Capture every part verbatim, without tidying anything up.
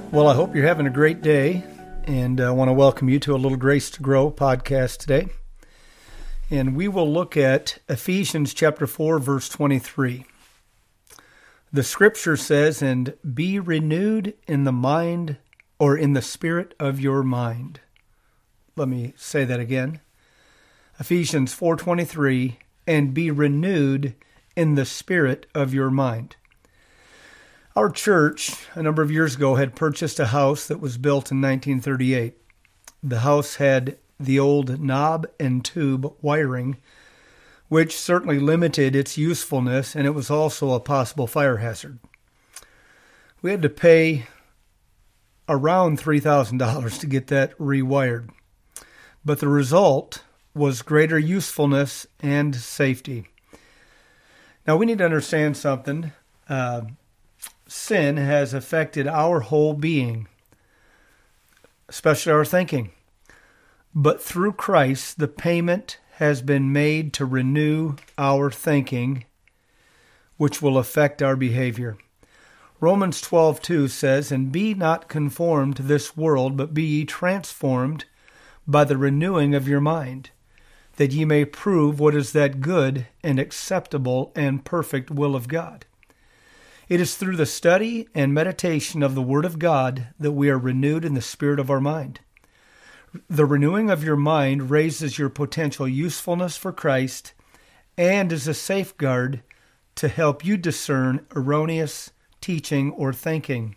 Well, I hope you're having a great day, and I want to welcome you to a little Grace to Grow podcast today. And we will look at Ephesians chapter four, verse twenty-three. The scripture says, "And be renewed in the mind or in the spirit of your mind." Let me say that again. Ephesians four twenty-three, "And be renewed in the spirit of your mind." Our church, a number of years ago, had purchased a house that was built in nineteen thirty-eight. The house had the old knob and tube wiring, which certainly limited its usefulness, and it was also a possible fire hazard. We had to pay around three thousand dollars to get that rewired. But the result was greater usefulness and safety. Now, we need to understand something. Uh, Sin has affected our whole being, especially our thinking. But through Christ, the payment has been made to renew our thinking, which will affect our behavior. Romans twelve two says, "And be not conformed to this world, but be ye transformed by the renewing of your mind, that ye may prove what is that good and acceptable and perfect will of God." It is through the study and meditation of the Word of God that we are renewed in the spirit of our mind. The renewing of your mind raises your potential usefulness for Christ and is a safeguard to help you discern erroneous teaching or thinking.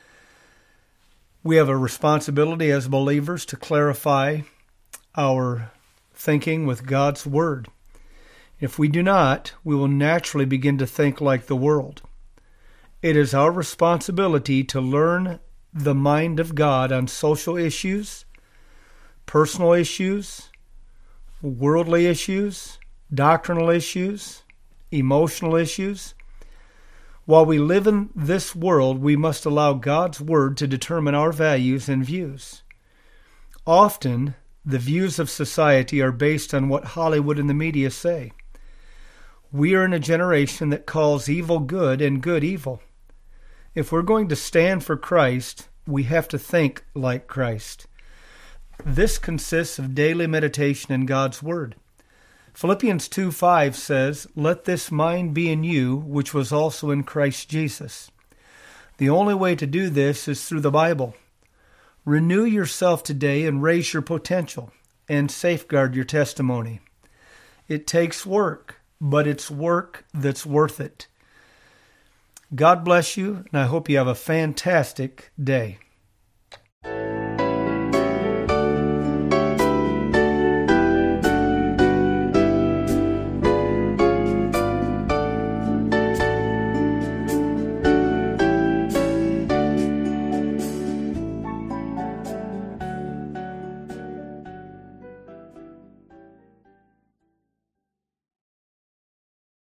We have a responsibility as believers to clarify our thinking with God's Word. If we do not, we will naturally begin to think like the world. It is our responsibility to learn the mind of God on social issues, personal issues, worldly issues, doctrinal issues, emotional issues. While we live in this world, we must allow God's Word to determine our values and views. Often, the views of society are based on what Hollywood and the media say. We are in a generation that calls evil good and good evil. If we're going to stand for Christ, we have to think like Christ. This consists of daily meditation in God's Word. Philippians two five says, "Let this mind be in you, which was also in Christ Jesus." The only way to do this is through the Bible. Renew yourself today and raise your potential and safeguard your testimony. It takes work, but it's work that's worth it. God bless you, and I hope you have a fantastic day.